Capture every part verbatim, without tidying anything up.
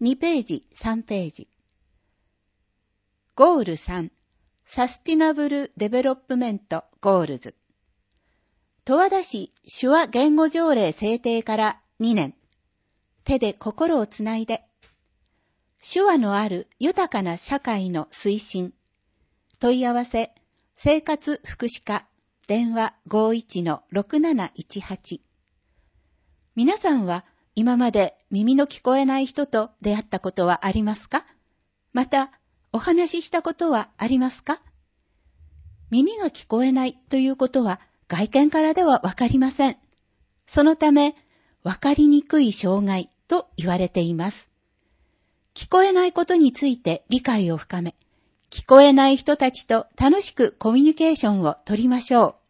にページ、さんページ。ゴールさん、サスティナブルデベロップメントゴールズ。十和田市手話言語条例制定からにねん。手で心をつないで。手話のある豊かな社会の推進。問い合わせ、生活福祉課、電話 ごいちのろくなないちはち。皆さんは今まで耳の聞こえない人と出会ったことはありますか？また、お話ししたことはありますか？耳が聞こえないということは外見からではわかりません。そのため、わかりにくい障害と言われています。聞こえないことについて理解を深め、聞こえない人たちと楽しくコミュニケーションを取りましょう。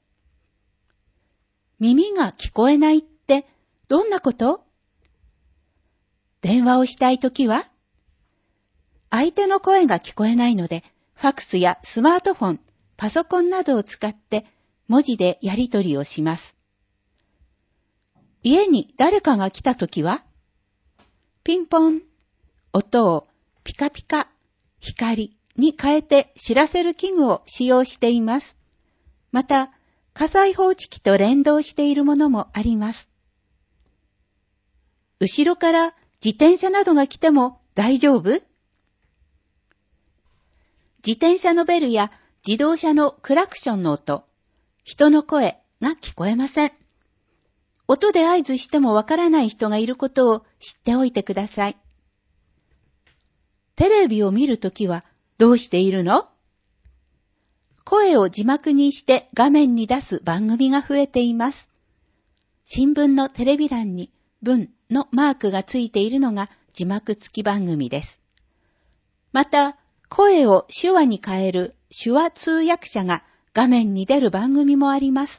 耳が聞こえないってどんなこと？電話をしたいときは？相手の声が聞こえないので、ファクスやスマートフォン、パソコンなどを使って文字でやり取りをします。家に誰かが来たときは？ピンポン、音をピカピカ、光に変えて知らせる器具を使用しています。また、火災報知器と連動しているものもあります。後ろから自転車などが来ても大丈夫？自転車のベルや自動車のクラクションの音、人の声が聞こえません。音で合図してもわからない人がいることを知っておいてください。テレビを見るときはどうしているの？声を字幕にして画面に出す番組が増えています。新聞のテレビ欄に文のマークがついているのが字幕付き番組です。また、声を手話に変える手話通訳者が画面に出る番組もあります。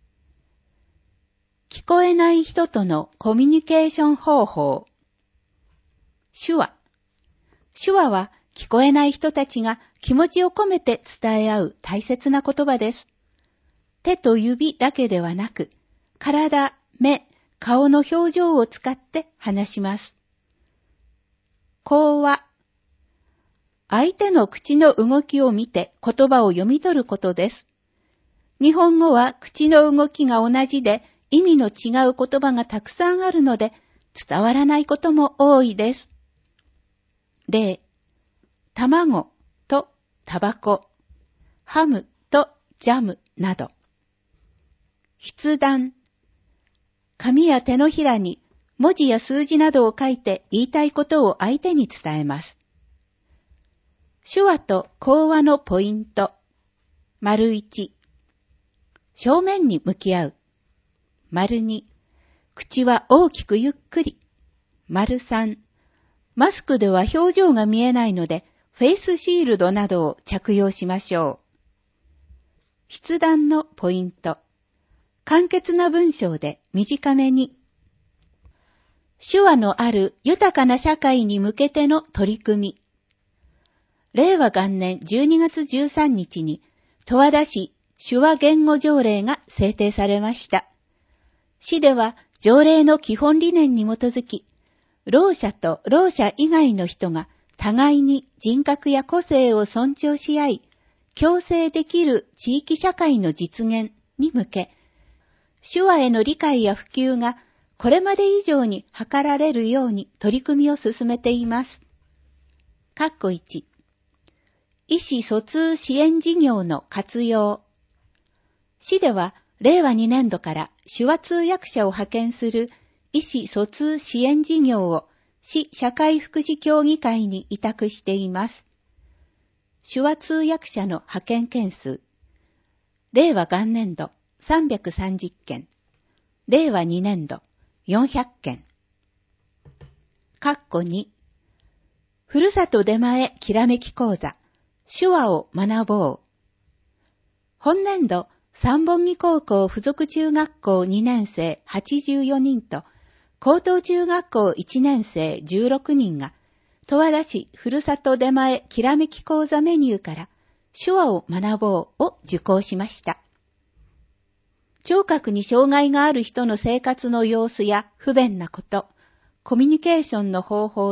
聞こえない人とのコミュニケーション方法。手話。手話は聞こえない人たちが気持ちを込めて伝え合う大切な言葉です。手と指だけではなく、体、目、顔の表情を使って話します。口話。相手の口の動きを見て言葉を読み取ることです。日本語は口の動きが同じで意味の違う言葉がたくさんあるので伝わらないことも多いです。例、卵とタバコ、ハムとジャムなど。筆談。紙や手のひらに文字や数字などを書いて言いたいことを相手に伝えます。手話と口話のポイント。丸一、正面に向き合う。丸二、口は大きくゆっくり。丸三、マスクでは表情が見えないので、フェイスシールドなどを着用しましょう。筆談のポイント。簡潔な文章で短めに。手話のある豊かな社会に向けての取り組み。れいわ元年じゅうにがつじゅうさんにちに十和田市手話言語条例が制定されました。市では条例の基本理念に基づき、ろう者とろう者以外の人が互いに人格や個性を尊重し合い、共生できる地域社会の実現に向け、手話への理解や普及がこれまで以上に図られるように取り組みを進めています。括弧いち、意思疎通支援事業の活用。市ではれいわにねんどから手話通訳者を派遣する意思疎通支援事業を市社会福祉協議会に委託しています。手話通訳者の派遣件数。れいわ元年度さんびゃくさんじゅっけん。れいわにねんどよんひゃっけん。括弧に、ふるさと出前きらめき講座。手話を学ぼう。本年度、三本木高校附属中学校にねんせいはちじゅうよにんと、高等中学校いちねんせいじゅうろくにんが、十和田市ふるさと出前きらめき講座メニューから、手話を学ぼうを受講しました。聴覚に障害がある人の生活の様子や不便なこと、コミュニケーションの方法や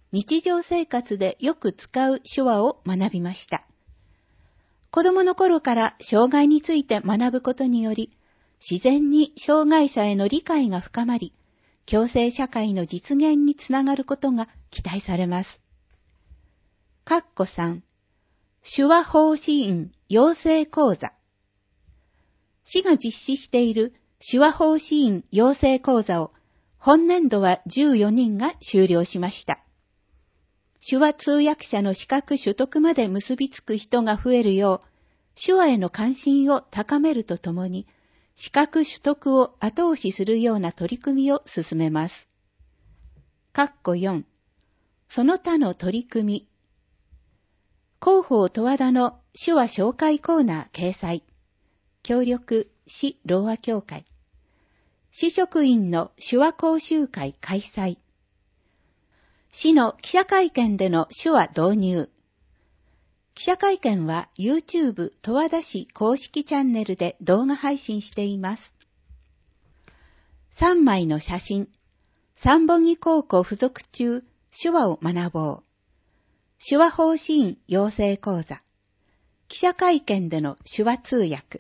日常生活でよく使う手話を学びました。子供の頃から障害について学ぶことにより、自然に障害者への理解が深まり、共生社会の実現につながることが期待されます。かっこさん、手話法支援養成講座。市が実施している手話法支援養成講座を本年度はじゅうよにんが修了しました。手話通訳者の資格取得まで結びつく人が増えるよう、手話への関心を高めるとともに、資格取得を後押しするような取り組みを進めます。かっこよん、その他の取り組み。広報十和田の手話紹介コーナー掲載。協力市ろう話協会。市職員の手話講習会開催。市の記者会見での手話導入。記者会見は YouTube 十和田市公式チャンネルで動画配信しています。さんまいの写真。三本木高校附属中手話を学ぼう。手話法支援養成講座。記者会見での手話通訳。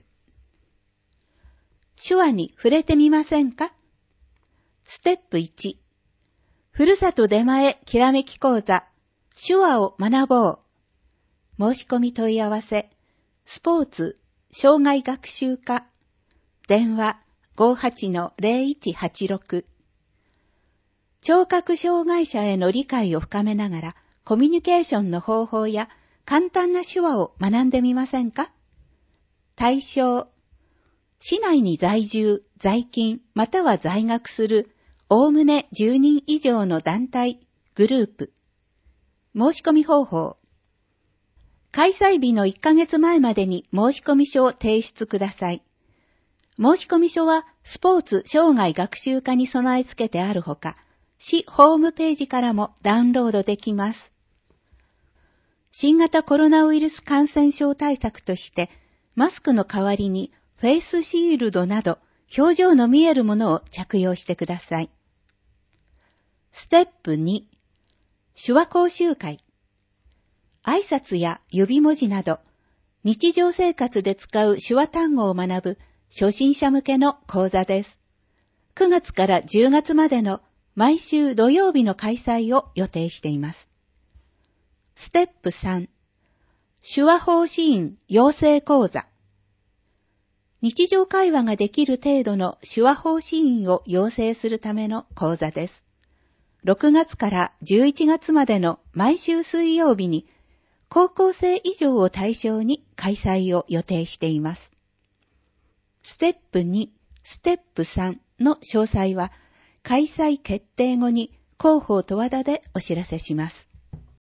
手話に触れてみませんか？ステップいち。ふるさと出前きらめき講座、手話を学ぼう。申し込み問い合わせ、スポーツ、障害学習課、電話 ごーはちのゼロいちはちろく。聴覚障害者への理解を深めながら、コミュニケーションの方法や簡単な手話を学んでみませんか？対象、市内に在住、在勤、または在学する、おおむねじゅうにん以上の団体、グループ。申し込み方法。開催日のいっかげつまえまでに申し込み書を提出ください。申し込み書はスポーツ障害学習課に備え付けてあるほか、市ホームページからもダウンロードできます。新型コロナウイルス感染症対策として、マスクの代わりにフェイスシールドなど表情の見えるものを着用してください。ステップに、手話講習会。挨拶や指文字など、日常生活で使う手話単語を学ぶ初心者向けの講座です。くがつからじゅうがつまでの毎週土曜日の開催を予定しています。ステップさん、手話法支援養成講座。日常会話ができる程度の手話法支援を養成するための講座です。ろくがつからじゅういちがつまでの毎週水曜日に高校生以上を対象に開催を予定しています。ステップに、ステップさんの詳細は開催決定後に広報十和田でお知らせします。